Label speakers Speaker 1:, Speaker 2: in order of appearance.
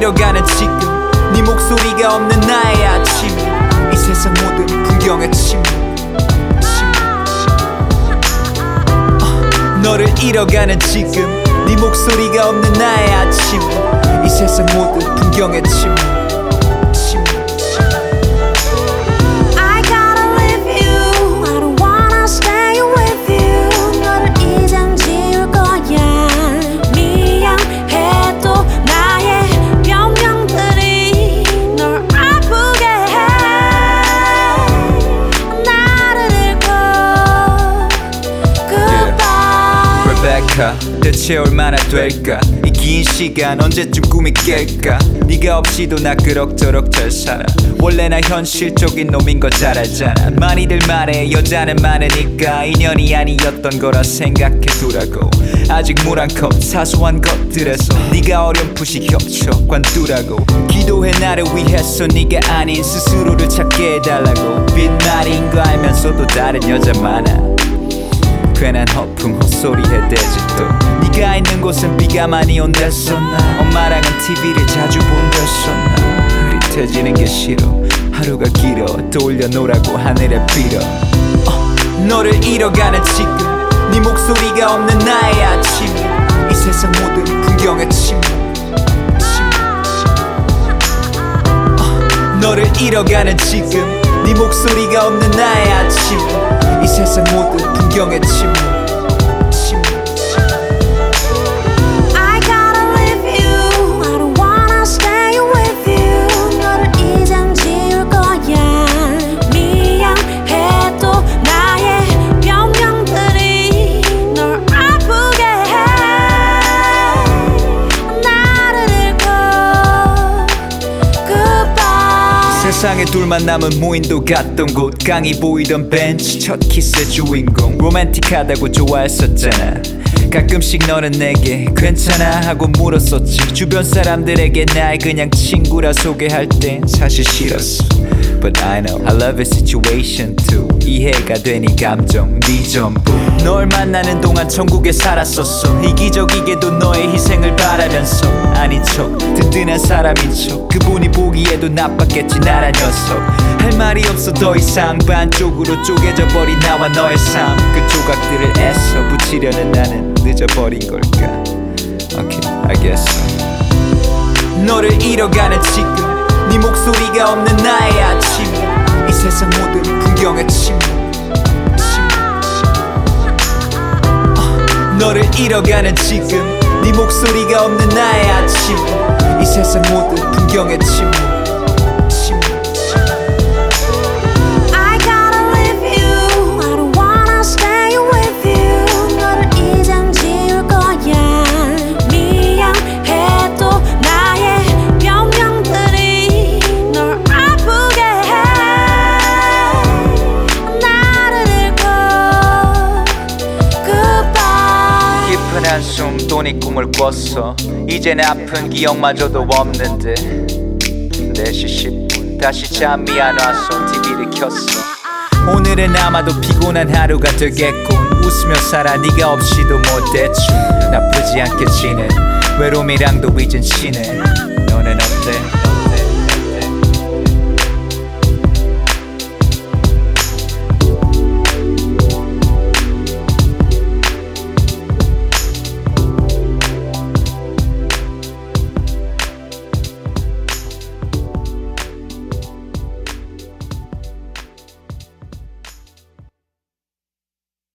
Speaker 1: 잃어가는 지금 네 목소리가 없는 나의 아침 이 세상 모든 풍경의 침묵 너를 잃어가는 지금 네 목소리가 없는 나의 아침 이 세상 모든 풍경의 침묵
Speaker 2: I gotta leave you I don't wanna stay with you 너를 이젠 지울 거야 미안해도 나의 변명들이 널 아프게 해 나를 잃고 Goodbye
Speaker 1: Rebecca 대체 얼마나 될까 이 긴 시간 언제쯤 꿈이 깰까 네가 없이도 나 그럭저럭 잘 살아 원래 나 현실적인 놈인 거 잘 알잖아 많이들 말해 여자는 많으니까 인연이 아니었던 거라 생각해두라고 아직 물 한 컵 사소한 것들에서 네가 어렴풋이 겹쳐 관두라고 기도해 나를 위해서 네가 아닌 스스로를 찾게 해달라고 빈말인 거 알면서도 다른 여자 많아 괜한 허풍 헛소리 해대지 또 네가 있는 곳은 비가 많이 온댔었나 엄마랑은 TV를 자주 본댔었나 흐릿해지는 게 싫어 하루가 길어 떠올려놓으라고 하늘에 빌어 너를 잃어가는 지금 네 목소리가 없는 나의 아침 이 세상 모든 풍경의 침묵 너를 잃어가는 지금 네 목소리가 없는 나의 아침 이 세상 모든 풍경의 침묵
Speaker 2: I gotta leave you I don't wanna stay with you 너를 이젠 지울 거야 미안해도 나의 변명들이 널 아프게 해 나를 잃고 Goodbye
Speaker 1: 세상에 둘만 남은 무인도 갔던 곳 강이 보이던 벤치 첫 키스의 주인공 로맨틱하다고 좋아했었잖아 가끔씩 너는 내게 괜찮아 하고 물었었지 주변 사람들에게 날 그냥 친구라 소개할 땐 사실 싫었어 But I know I love your situation too 이해가 되니 감정 네 전부 널 만나는 동안 천국에 살았었어 이기적이게도 너의 희생을 바라면서 아닌 척 든든한 사람인 척 그분이 보기에도 나빴겠지 나란 녀석 할 말이 없어 더 이상 반쪽으로 쪼개져 버린 나와 너의 삶 그 조각들을 애써 붙이려는 나는 늦어버린 걸까 Okay, I guess so 너를 잃어가는 지금 네 목소리가 없는 나의 아침 이 세상 모든 풍경의 침묵 너를 잃어가는 지금 네 목소리가 없는 나의 아침 이 세상 모든 풍경의 침묵
Speaker 2: I gotta leave you I don't wanna stay with you 너를 이젠 지울 거야 미안해도 나의 변명들이 널 아프게 해 나를 잃고 Goodbye
Speaker 1: 깊은 한숨 돈이 꿈을 꿨어 이젠 아픈 기억마저도 없는데 4시 10분 다시 잠이 안 와서 TV를 켰어 오늘은 아마도 피곤한 하루가 되겠군 웃으며 살아 네가 없이도 뭐 대충 나쁘지 않게 지내 외로움이랑도 이젠 친해 너는 어때?